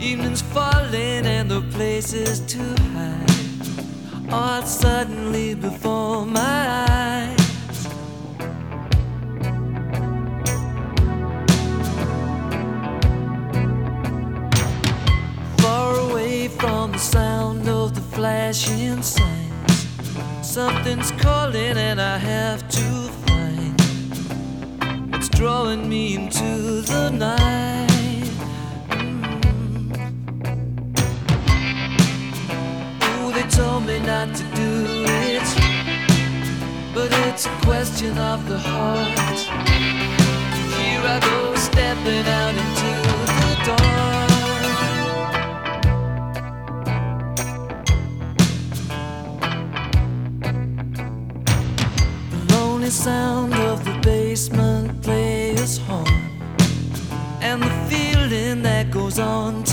Evening's falling and the place is too high. All suddenly before my eyes. Far away from the sound of the flashing signs, something's calling and I have to find what's drawing me into the night. They told me not to do it, but it's a question of the heart. Here I go stepping out into the dark. The lonely sound of the basement player's horn, and the feeling that goes on